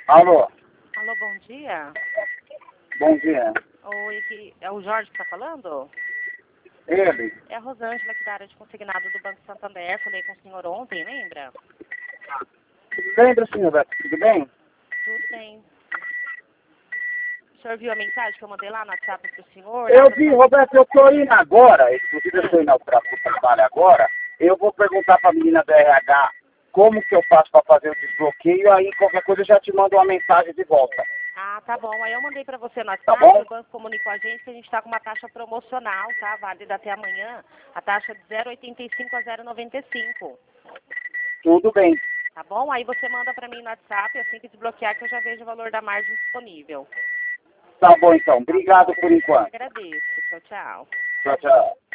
Alô, Alô, bom dia. bom dia. Oi, aqui é o Jorge que está falando? Ele? É a Rosângela aqui da área de consignado do Banco Santander. Falei com o senhor ontem, lembra? Lembra, senhor Beto, tudo bem? Tudo bem. O senhor viu a mensagem que eu mandei lá no WhatsApp para o senhor? Eu vi, Roberto, eu tô indo agora, inclusive eu tô indo para o trabalho agora, eu vou perguntar para a menina do RH como que eu faço para fazer o desbloqueio, aí qualquer coisa eu já te mando uma mensagem de volta. Ah, tá bom. Aí eu mandei para você no Tá WhatsApp, bom? o banco comunicou a gente que a gente está com uma taxa promocional, tá? Válida até amanhã. A taxa de 0,85 a 0,95. Tudo bem. Tá bom? Aí você manda para mim no WhatsApp, assim que desbloquear, que eu já vejo o valor da margem disponível. Tá bom então. Tá Obrigado bom? por Eu que enquanto. agradeço. Tchau, tchau. Tchau, tchau.